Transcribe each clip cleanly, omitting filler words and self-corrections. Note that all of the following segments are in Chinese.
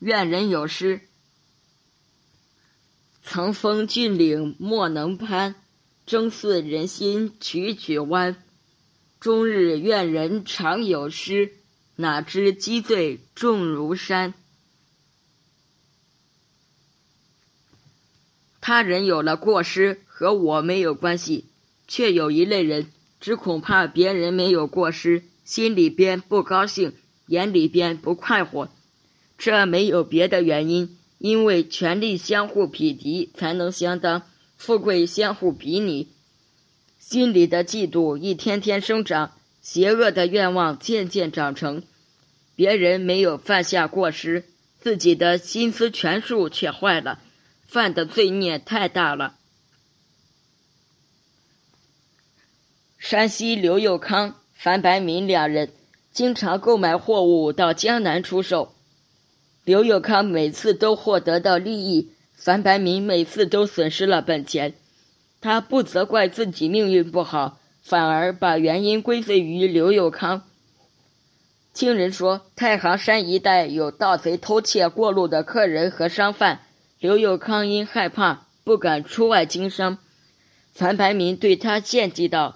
愿人有诗。曾封峻岭莫能攀，争似人心曲曲弯。终日愿人常有诗，哪知积罪重如山。他人有了过失和我没有关系，却有一类人只恐怕别人没有过失，心里边不高兴，眼里边不快活。这没有别的原因，因为权力相互匹敌才能相当，富贵相互比拟。心里的嫉妒一天天生长，邪恶的愿望渐渐长成。别人没有犯下过失，自己的心思权术却坏了，犯的罪孽太大了。山西刘佑康、樊白民两人经常购买货物到江南出售，刘佑康每次都获得到利益，樊白民每次都损失了本钱。他不责怪自己命运不好，反而把原因归罪于刘佑康。听人说太行山一带有盗贼偷窃过路的客人和商贩，刘佑康因害怕不敢出外经商。樊白民对他献计道：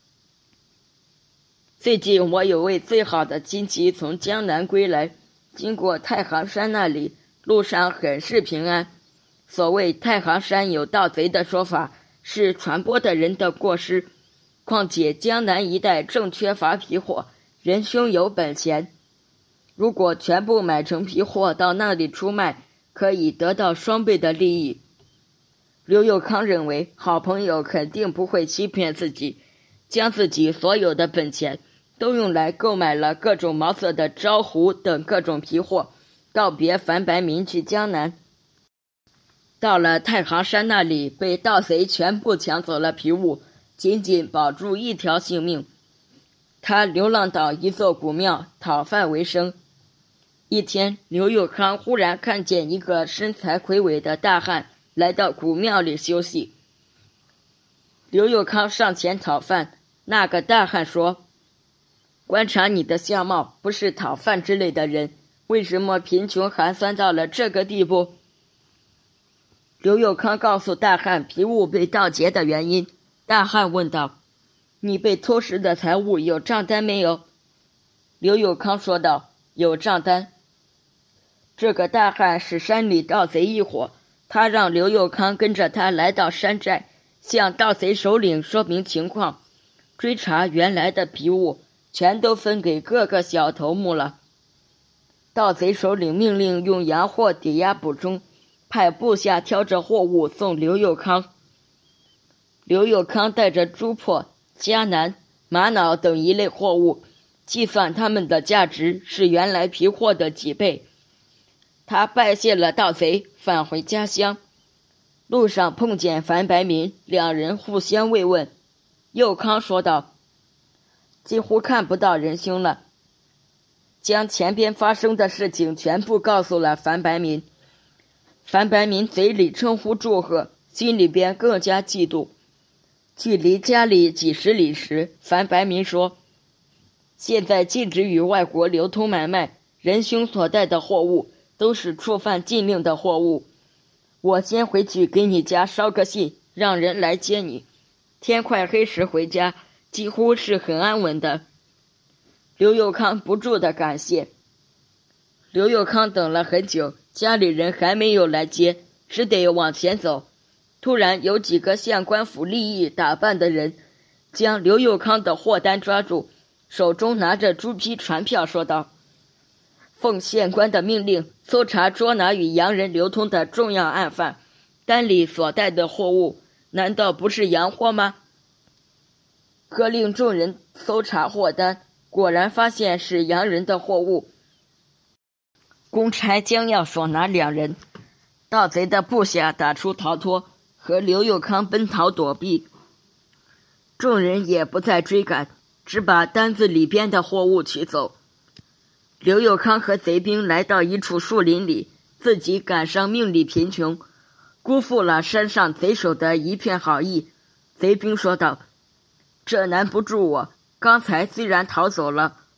最近我有位最好的亲戚从江南归来，经过太行山那里，路上很是平安。所谓太行山有盗贼的说法，是传播的人的过失，况且江南一带正缺乏皮货，仁兄有本钱，如果全部买成皮货到那里出卖，可以得到双倍的利益。刘佑康认为好朋友肯定不会欺骗自己，将自己所有的本钱都用来购买了各种毛色的招狐等各种皮货，告别樊白民去江南。到了太行山那里，被盗贼全部抢走了皮物，仅仅保住一条性命。他流浪到一座古庙讨饭为生。一天，刘佑康忽然看见一个身材魁伟的大汉来到古庙里休息。刘佑康上前讨饭，那个大汉说：观察你的相貌，不是讨饭之类的人，为什么贫穷寒酸到了这个地步？刘佑康告诉大汉皮物被盗劫的原因。大汉问道：你被偷食的财物有账单没有？刘佑康说道：有账单。这个大汉是山里盗贼一伙，他让刘佑康跟着他来到山寨，向盗贼首领说明情况，追查原来的皮物，全都分给各个小头目了。盗贼首领命令用洋货抵押补充，派部下挑着货物送刘佑康。刘佑康带着猪粕、迦南、玛瑙等一类货物，计算他们的价值是原来皮货的几倍。他拜谢了盗贼，返回家乡。路上碰见樊白民，两人互相慰问。佑康说道：几乎看不到仁兄了，将前边发生的事情全部告诉了樊白民。樊白民嘴里称呼祝贺，心里边更加嫉妒。距离家里几十里时，樊白民说：现在禁止与外国流通买卖，仁兄所带的货物都是触犯禁令的货物。我先回去给你家捎个信，让人来接你。天快黑时回家，几乎是很安稳的。刘佑康不住地感谢。刘佑康等了很久，家里人还没有来接，只得往前走。突然有几个像官府吏役打扮的人将刘佑康的货单抓住，手中拿着朱批传票说道：奉县官的命令，搜查捉拿与洋人流通的重要案犯，单里所带的货物难道不是洋货吗？喝令众人搜查货单，果然发现是洋人的货物。公差将要所拿两人，盗贼的部下打出逃脱，和刘佑康奔逃躲避。众人也不再追赶，只把单子里边的货物取走。刘佑康和贼兵来到一处树林里，自己赶上命里贫穷，辜负了山上贼首的一片好意。贼兵说道：这难不住我，刚才虽然逃走了，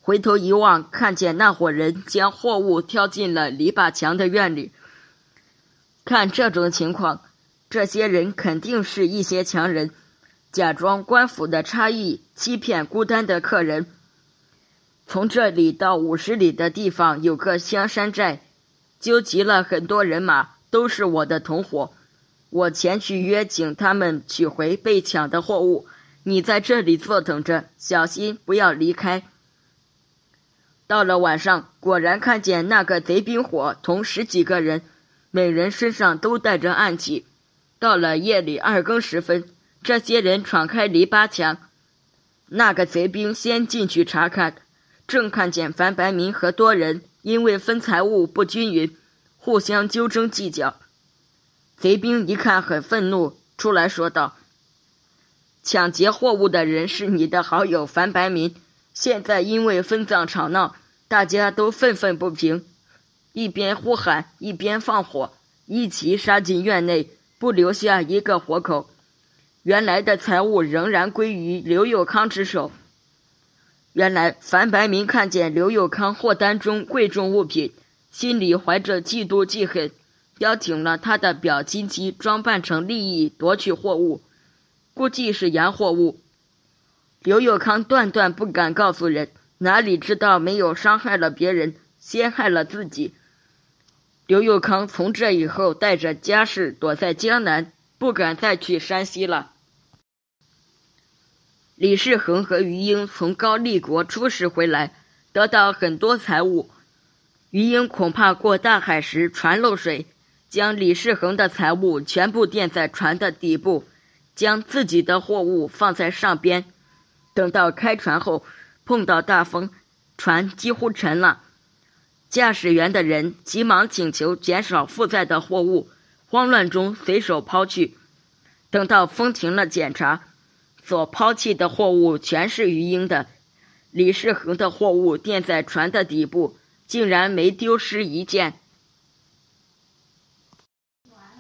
回头一望，看见那伙人将货物挑进了篱笆墙的院里。看这种情况，这些人肯定是一些强人，假装官府的差役，欺骗孤单的客人。从这里到50里的地方有个香山寨，纠集了很多人马，都是我的同伙。我前去约请他们取回被抢的货物，你在这里坐等着，小心不要离开。到了晚上，果然看见那个贼兵伙同10几个人，每人身上都带着暗器。到了夜里2更时分，这些人闯开篱笆墙，那个贼兵先进去查看，正看见樊白民和多人因为分财物不均匀，互相纠争计较。贼兵一看很愤怒，出来说道：抢劫货物的人是你的好友樊白民，现在因为分赃吵闹，大家都愤愤不平，一边呼喊一边放火，一齐杀进院内，不留下一个活口。原来的财物仍然归于刘佑康之手。原来樊白民看见刘佑康货单中贵重物品，心里怀着嫉妒记恨，邀请了他的表亲戚装扮成利益夺取货物，估计是洋货物。刘佑康断不敢告诉人，哪里知道没有伤害了别人，先害了自己。刘佑康从这以后带着家世躲在江南，不敢再去山西了。李世恒和于英从高丽国出使回来，得到很多财物。于英恐怕过大海时船漏水，将李世恒的财物全部垫在船的底部，将自己的货物放在上边。等到开船后，碰到大风，船几乎沉了。驾驶员的人急忙请求减少负载的货物，慌乱中随手抛去。等到风停了检查，所抛弃的货物全是于英的，李世恒的货物垫在船的底部，竟然没丢失一件。